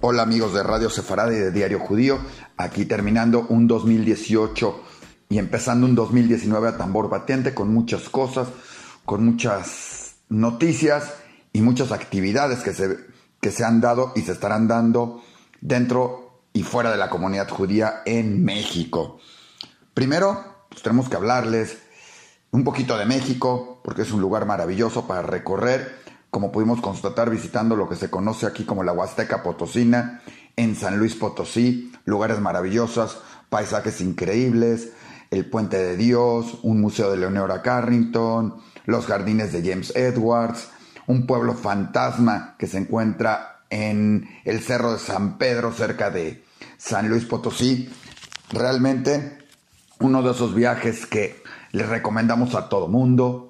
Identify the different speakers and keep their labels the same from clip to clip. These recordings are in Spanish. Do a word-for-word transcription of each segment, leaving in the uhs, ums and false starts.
Speaker 1: Hola amigos de Radio Sefarad y de Diario Judío, aquí terminando un dos mil dieciocho y empezando un dos mil diecinueve a tambor batiente con muchas cosas, con muchas noticias y muchas actividades que se, que se han dado y se estarán dando dentro y fuera de la comunidad judía en México. Primero, pues tenemos que hablarles un poquito de México, porque es un lugar maravilloso para recorrer, como pudimos constatar visitando lo que se conoce aquí como la Huasteca Potosina, en San Luis Potosí, lugares maravillosos, paisajes increíbles, el Puente de Dios, un museo de Leonora Carrington, los jardines de James Edwards, un pueblo fantasma que se encuentra en el Cerro de San Pedro, cerca de San Luis Potosí. Realmente uno de esos viajes que les recomendamos a todo mundo,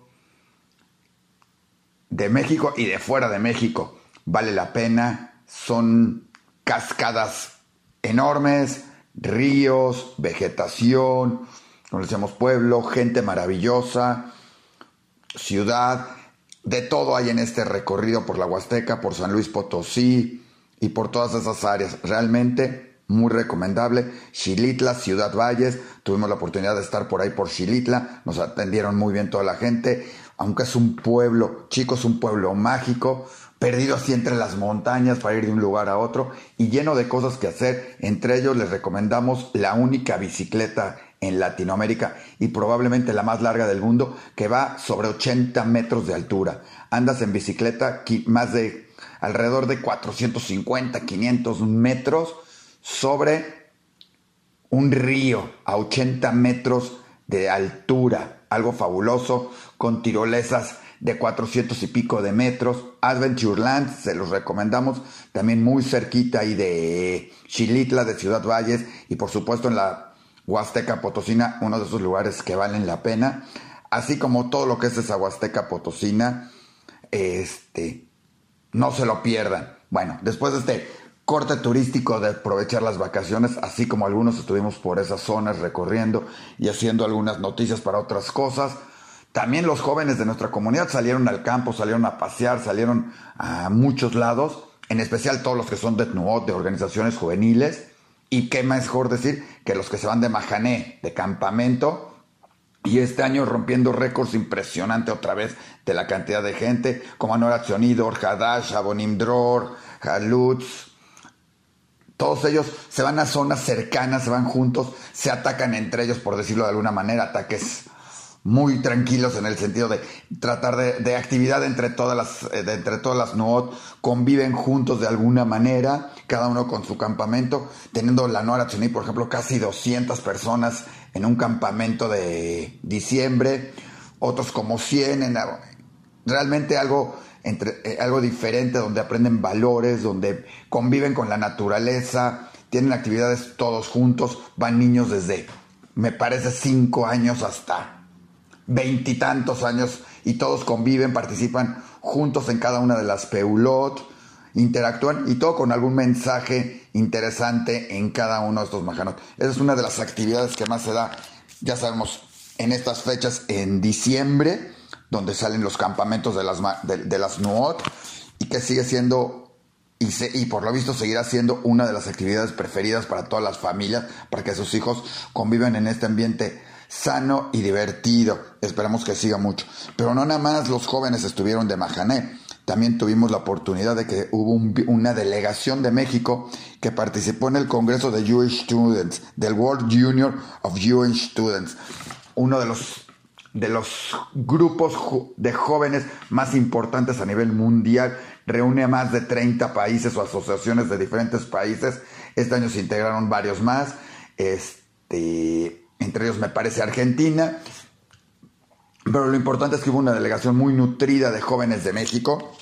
Speaker 1: de México y de fuera de México. Vale la pena, son cascadas enormes, ríos, vegetación, conocemos pueblo, gente maravillosa, ciudad, de todo hay en este recorrido por la Huasteca, por San Luis Potosí y por todas esas áreas. Realmente muy recomendable. Xilitla, Ciudad Valles, tuvimos la oportunidad de estar por ahí por Xilitla, nos atendieron muy bien toda la gente. Aunque es un pueblo, chicos, es un pueblo mágico, perdido así entre las montañas para ir de un lugar a otro y lleno de cosas que hacer. Entre ellos les recomendamos la única bicicleta en Latinoamérica y probablemente la más larga del mundo, que va sobre ochenta metros de altura. Andas en bicicleta más de alrededor de cuatrocientos cincuenta, quinientos metros sobre un río a ochenta metros de altura. Algo fabuloso, con tirolesas de cuatrocientos y pico de metros. Adventureland, se los recomendamos, también muy cerquita ahí de Xilitla, de Ciudad Valles, y por supuesto en la Huasteca Potosina, uno de esos lugares que valen la pena, así como todo lo que es esa Huasteca Potosina, este, no se lo pierdan. Bueno, después de este corte turístico de aprovechar las vacaciones, así como algunos estuvimos por esas zonas recorriendo y haciendo algunas noticias para otras cosas. También los jóvenes de nuestra comunidad salieron al campo, salieron a pasear, salieron a muchos lados, en especial todos los que son de Tnuot, de organizaciones juveniles, y qué mejor decir que los que se van de Mahané, de campamento, y este año rompiendo récords impresionante otra vez de la cantidad de gente, como Anora Tzionidor, Hadash, Abonim Dror, Halutz. Todos ellos se van a zonas cercanas, se van juntos, se atacan entre ellos, por decirlo de alguna manera, ataques muy tranquilos en el sentido de tratar de, de actividad entre todas las, de, entre todas las Nuot, conviven juntos de alguna manera, cada uno con su campamento, teniendo la Nora Tzuní, por ejemplo, casi doscientas personas en un campamento de diciembre, otros como cien, en, realmente algo... Entre, eh, algo diferente, donde aprenden valores, donde conviven con la naturaleza, tienen actividades todos juntos, van niños desde, me parece, cinco años hasta veintitantos años, y todos conviven, participan juntos en cada una de las peulot, interactúan, y todo con algún mensaje interesante en cada uno de estos majanot. Esa es una de las actividades que más se da, ya sabemos, en estas fechas en diciembre, donde salen los campamentos de las, de, de las Nuot, y que sigue siendo, y, se, y por lo visto seguirá siendo una de las actividades preferidas para todas las familias, para que sus hijos convivan en este ambiente sano y divertido. Esperamos que siga mucho. Pero no nada más los jóvenes estuvieron de Mahané, también tuvimos la oportunidad de que hubo un, una delegación de México que participó en el Congreso de Jewish Students, del World Union of Jewish Students, uno de los de los grupos de jóvenes más importantes a nivel mundial. Reúne a más de treinta países o asociaciones de diferentes países. Este año se integraron varios más, este, entre ellos me parece Argentina, pero lo importante es que hubo una delegación muy nutrida de jóvenes de México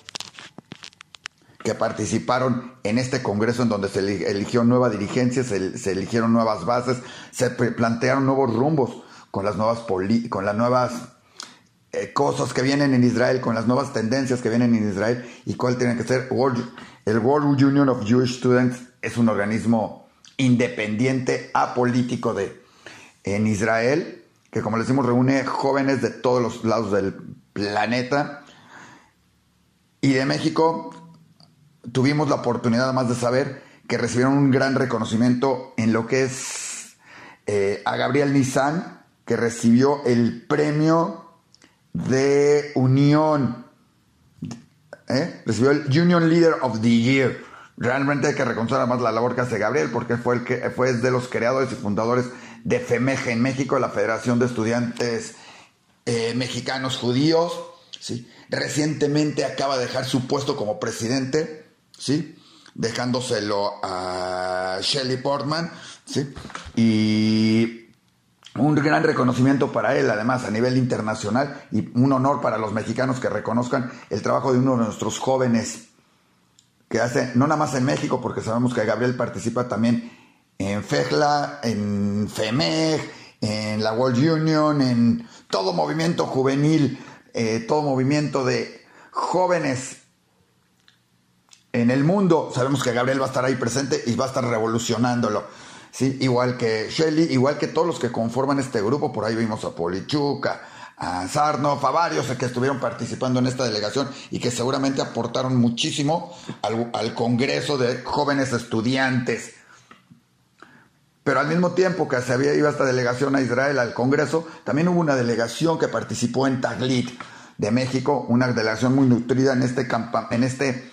Speaker 1: que participaron en este congreso, en donde se eligió nueva dirigencia, se, se eligieron nuevas bases, se plantearon nuevos rumbos con las nuevas poli- con las nuevas eh, cosas que vienen en Israel, con las nuevas tendencias que vienen en Israel, y cuál tiene que ser. World, el World Union of Jewish Students es un organismo independiente, apolítico de, en Israel, que, como les decimos, reúne jóvenes de todos los lados del planeta. Y de México tuvimos la oportunidad además de saber que recibieron un gran reconocimiento en lo que es eh, a Gabriel Nissan, que recibió el premio de Unión, ¿eh? recibió el Union Leader of the Year. Realmente hay que reconocer más la labor que hace Gabriel, porque fue, el que, fue de los creadores y fundadores de FEMEJ en México, la Federación de Estudiantes eh, Mexicanos Judíos, ¿sí? Recientemente acaba de dejar su puesto como presidente, ¿sí? Dejándoselo a Shelley Portman, ¿sí? Y un gran reconocimiento para él, además, a nivel internacional, y un honor para los mexicanos que reconozcan el trabajo de uno de nuestros jóvenes que hace, no nada más en México, porque sabemos que Gabriel participa también en FEJLA, en FEMEJ, en la World Union, en todo movimiento juvenil, eh, todo movimiento de jóvenes en el mundo. Sabemos que Gabriel va a estar ahí presente y va a estar revolucionándolo, ¿sí? Igual que Shelley, igual que todos los que conforman este grupo. Por ahí vimos a Polichuca, a Sarnoff, a varios que estuvieron participando en esta delegación y que seguramente aportaron muchísimo al, al Congreso de Jóvenes Estudiantes. Pero al mismo tiempo que se había ido esta delegación a Israel, al Congreso, también hubo una delegación que participó en Taglit de México, una delegación muy nutrida en este, campa, en este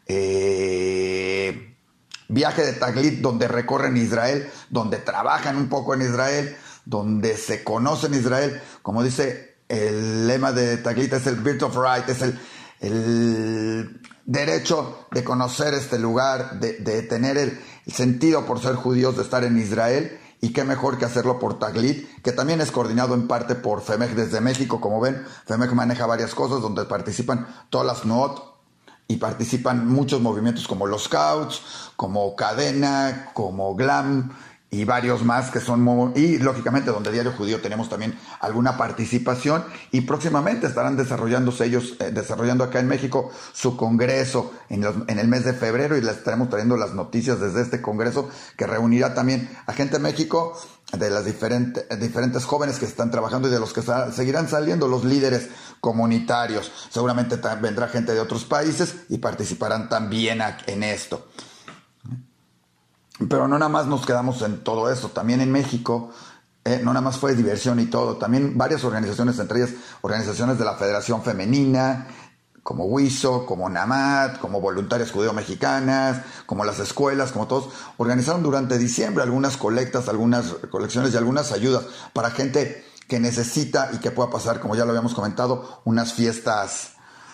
Speaker 1: eh, viaje de Taglit, donde recorren Israel, donde trabajan un poco en Israel, donde se conocen Israel. Como dice el lema de Taglit, es el Birth of Right, es el, el derecho de conocer este lugar, de, de tener el, el sentido por ser judíos de estar en Israel, y qué mejor que hacerlo por Taglit, que también es coordinado en parte por FEMEJ desde México. Como ven, FEMEJ maneja varias cosas donde participan todas las N O T y participan muchos movimientos como los Scouts, como Cadena, como GLAM y varios más que son, y lógicamente donde Diario Judío tenemos también alguna participación, y próximamente estarán desarrollándose ellos, eh, desarrollando acá en México su congreso en, los, en el mes de febrero, y les estaremos trayendo las noticias desde este congreso, que reunirá también a gente de México, de las diferentes, diferentes jóvenes que están trabajando y de los que sa- seguirán saliendo los líderes comunitarios. Seguramente ta- vendrá gente de otros países y participarán también en esto. Pero no nada más nos quedamos en todo eso, también en México, eh, no nada más fue diversión y todo, también varias organizaciones, entre ellas organizaciones de la Federación Femenina, como WISO, como NAMAT, como Voluntarias Judeo Mexicanas, como las escuelas, como todos, organizaron durante diciembre algunas colectas, algunas colecciones y algunas ayudas para gente que necesita y que pueda pasar, como ya lo habíamos comentado, unas fiestas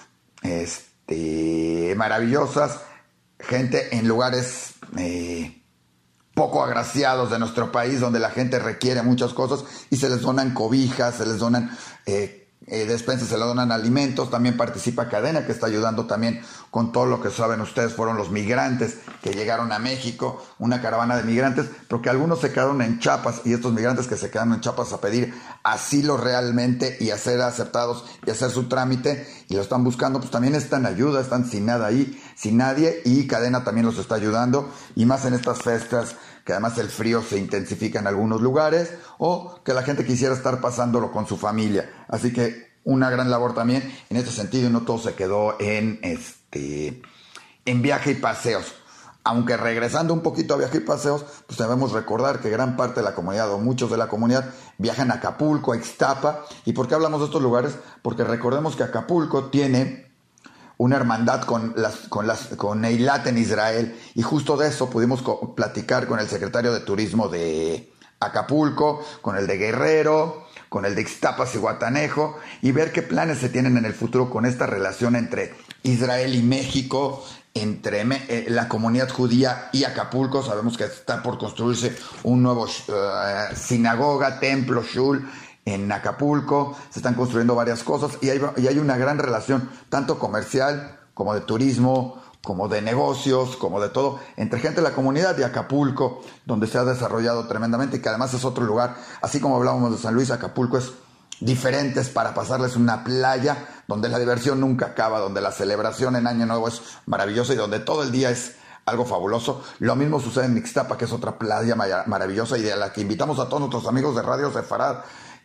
Speaker 1: este, maravillosas, gente en lugares Eh, poco agraciados de nuestro país, donde la gente requiere muchas cosas y se les donan cobijas, se les donan eh, eh, despensas, se les donan alimentos. También participa Cadena, que está ayudando también con todo lo que saben ustedes. Fueron los migrantes que llegaron a México, una caravana de migrantes, pero que algunos se quedaron en Chiapas, y estos migrantes que se quedaron en Chiapas a pedir asilo realmente y a ser aceptados y hacer su trámite, y lo están buscando, pues también están ayuda, están sin nada ahí, sin nadie, y Cadena también los está ayudando, y más en estas fiestas que además el frío se intensifica en algunos lugares, o que la gente quisiera estar pasándolo con su familia. Así que una gran labor también en este sentido, y no todo se quedó en este en viaje y paseos. Aunque regresando un poquito a viaje y paseos, pues debemos recordar que gran parte de la comunidad, o muchos de la comunidad, viajan a Acapulco, a Ixtapa. ¿Y por qué hablamos de estos lugares? Porque recordemos que Acapulco tiene una hermandad con las con las con Eilat en Israel, y justo de eso pudimos co- platicar con el secretario de Turismo de Acapulco, con el de Guerrero, con el de Ixtapas y Guatanejo, y ver qué planes se tienen en el futuro con esta relación entre Israel y México, entre me, eh, la comunidad judía y Acapulco. Sabemos que está por construirse un nuevo uh, sinagoga, templo, shul en Acapulco. Se están construyendo varias cosas, y hay, y hay una gran relación, tanto comercial como de turismo, como de negocios, como de todo, entre gente de la comunidad de Acapulco, donde se ha desarrollado tremendamente, y que además es otro lugar, así como hablábamos de San Luis, Acapulco es diferente, es para pasarles una playa donde la diversión nunca acaba, donde la celebración en Año Nuevo es maravillosa y donde todo el día es algo fabuloso. Lo mismo sucede en Ixtapa, que es otra playa maravillosa, y de la que invitamos a todos nuestros amigos de Radio Sefarad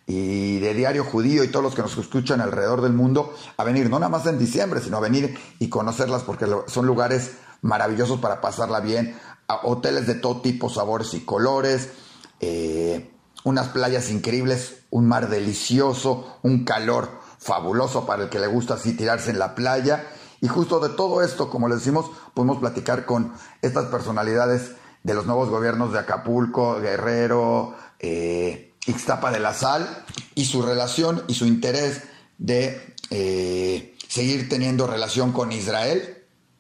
Speaker 1: y de Diario Judío y todos los que nos escuchan alrededor del mundo a venir, no nada más en diciembre, sino a venir y conocerlas, porque son lugares maravillosos para pasarla bien. hoteles de todo tipo, sabores y colores, eh, unas playas increíbles, un mar delicioso, un calor fabuloso para el que le gusta así tirarse en la playa. Y justo de todo esto, como les decimos, podemos platicar con estas personalidades de los nuevos gobiernos de Acapulco, Guerrero, eh, Ixtapa de la Sal, y su relación y su interés de eh, seguir teniendo relación con Israel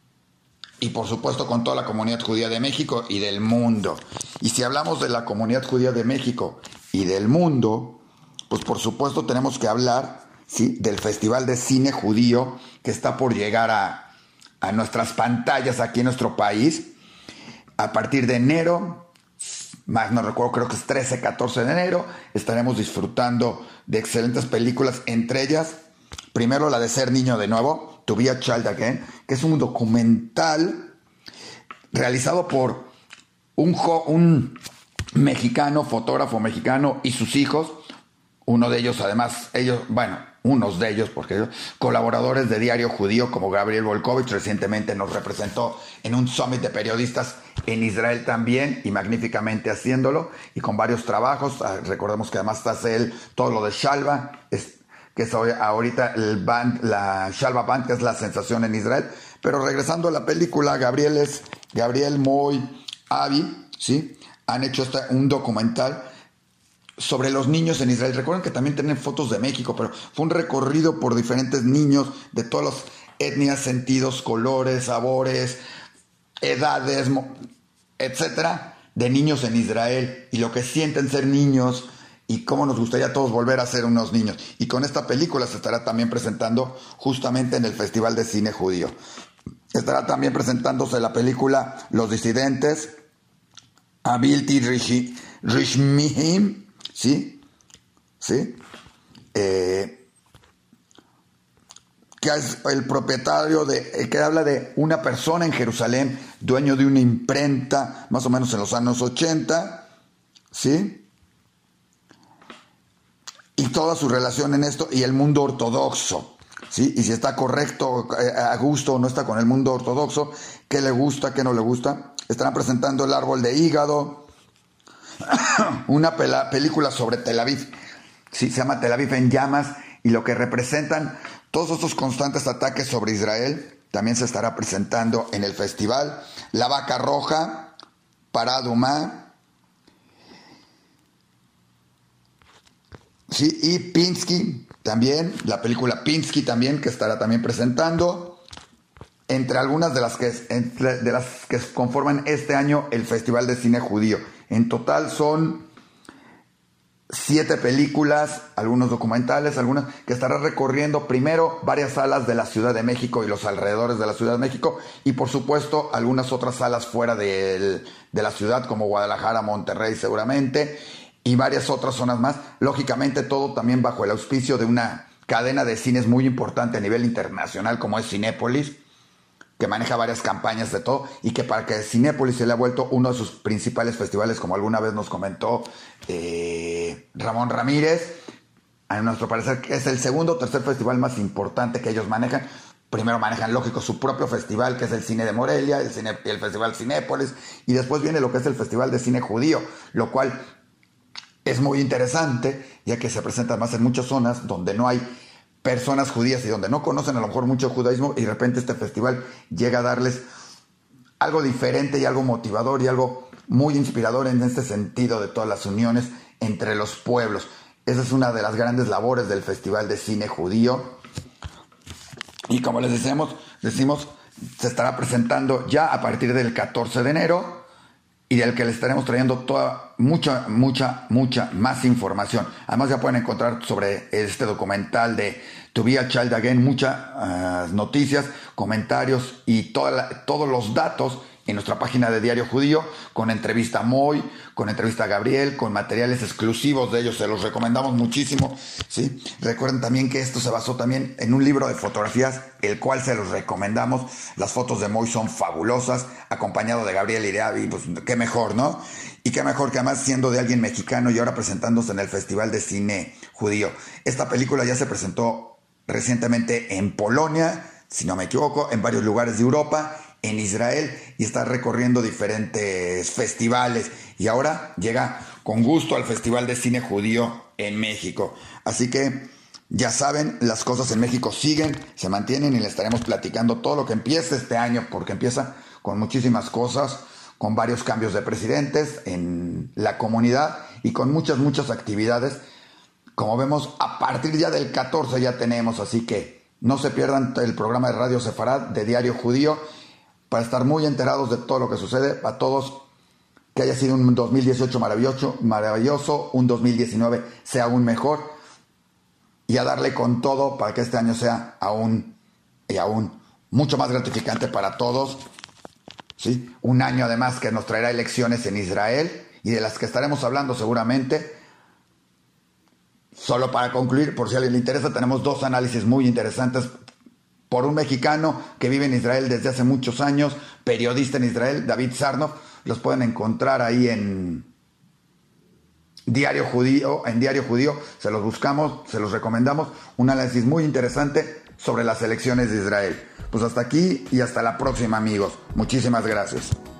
Speaker 1: y por supuesto con toda la comunidad judía de México y del mundo. Y si hablamos de la comunidad judía de México y del mundo, pues por supuesto tenemos que hablar, ¿sí?, del Festival de Cine Judío que está por llegar a, a nuestras pantallas aquí en nuestro país a partir de enero, más no recuerdo, creo que es trece, catorce de enero. Estaremos disfrutando de excelentes películas, entre ellas, primero la de Ser Niño de Nuevo, To Be a Child Again, que es un documental realizado por un, jo- un mexicano, fotógrafo mexicano y sus hijos, uno de ellos además, ellos, bueno, unos de ellos, porque ellos, colaboradores de Diario Judío, como Gabriel Volkovich, recientemente nos representó en un summit de periodistas en Israel también, y magníficamente haciéndolo, y con varios trabajos. Recordemos que además hace él todo lo de Shalva, es, que es ahorita el band, la Shalva Band, que es la sensación en Israel. Pero regresando a la película, Gabriel es Gabriel Moy, Avi, ¿sí?, han hecho este, un documental sobre los niños en Israel. Recuerden que también tienen fotos de México, pero fue un recorrido por diferentes niños de todas las etnias, sentidos, colores, sabores, edades, etcétera, de niños en Israel y lo que sienten ser niños y cómo nos gustaría a todos volver a ser unos niños. Y con esta película se estará también presentando justamente en el Festival de Cine Judío. Estará también presentándose la película Los Disidentes, Abilti Rishmihim, ¿sí? ¿Sí? Eh, que es el propietario de, que habla de una persona en Jerusalén, dueño de una imprenta, más o menos en los años ochenta, ¿sí? Y toda su relación en esto y el mundo ortodoxo, ¿sí? Y si está correcto, a gusto o no está con el mundo ortodoxo, qué le gusta, qué no le gusta. Estarán presentando El Árbol de Hígado, una pela, película sobre Tel Aviv, sí, se llama Tel Aviv en llamas, y lo que representan todos estos constantes ataques sobre Israel también se estará presentando en el festival. La Vaca Roja, Paraduma, sí, y Pinsky también, la película Pinsky también, que estará también presentando, entre algunas de las que, entre, de las que conforman este año el Festival de Cine Judío. En total son siete películas, algunos documentales, algunas que estará recorriendo primero varias salas de la Ciudad de México y los alrededores de la Ciudad de México, y por supuesto algunas otras salas fuera de, de la ciudad, como Guadalajara, Monterrey seguramente, y varias otras zonas más. Lógicamente todo también bajo el auspicio de una cadena de cines muy importante a nivel internacional como es Cinépolis, que maneja varias campañas de todo, y que para que Cinépolis se le ha vuelto uno de sus principales festivales, como alguna vez nos comentó eh, Ramón Ramírez, a nuestro parecer que es el segundo o tercer festival más importante que ellos manejan. Primero manejan, lógico, su propio festival, que es el Cine de Morelia, el, cine, el Festival Cinépolis, y después viene lo que es el Festival de Cine Judío, lo cual es muy interesante, ya que se presenta más en muchas zonas donde no hay personas judías y donde no conocen a lo mejor mucho judaísmo, y de repente este festival llega a darles algo diferente y algo motivador y algo muy inspirador en este sentido de todas las uniones entre los pueblos. Esa es una de las grandes labores del Festival de Cine Judío, y como les decimos, decimos se estará presentando ya a partir del catorce de enero, y del que les estaremos trayendo toda, mucha, mucha, mucha más información. Además ya pueden encontrar sobre este documental de To Be a Child Again muchas uh, noticias, comentarios y toda la, todos los datos en nuestra página de Diario Judío, con entrevista a Moy, con entrevista a Gabriel, con materiales exclusivos de ellos, se los recomendamos muchísimo, ¿sí? Recuerden también que esto se basó también en un libro de fotografías, el cual se los recomendamos. Las fotos de Moy son fabulosas, acompañado de Gabriel Iriabi, pues qué mejor, ¿no? Y qué mejor que además siendo de alguien mexicano y ahora presentándose en el Festival de Cine Judío. Esta película ya se presentó recientemente en Polonia, si no me equivoco, en varios lugares de Europa, en Israel y está recorriendo diferentes festivales. Y ahora llega con gusto al Festival de Cine Judío en México. Así que ya saben, las cosas en México siguen, se mantienen y les estaremos platicando todo lo que empieza este año, porque empieza con muchísimas cosas, con varios cambios de presidentes en la comunidad y con muchas, muchas actividades. Como vemos, a partir ya del catorce ya tenemos, así que no se pierdan el programa de Radio Sefarad de Diario Judío para estar muy enterados de todo lo que sucede. A todos, que haya sido un dos mil dieciocho maravilloso, maravilloso, un dos mil diecinueve sea aún mejor y a darle con todo para que este año sea aún y aún mucho más gratificante para todos. ¿Sí? Un año además que nos traerá elecciones en Israel y de las que estaremos hablando seguramente. Solo para concluir, por si a alguien le interesa, tenemos dos análisis muy interesantes por un mexicano que vive en Israel desde hace muchos años, periodista en Israel, David Sarnoff. Los pueden encontrar ahí en Diario Judío, en Diario Judío, se los buscamos, se los recomendamos. Un análisis muy interesante sobre las elecciones de Israel. Pues hasta aquí y hasta la próxima, amigos. Muchísimas gracias.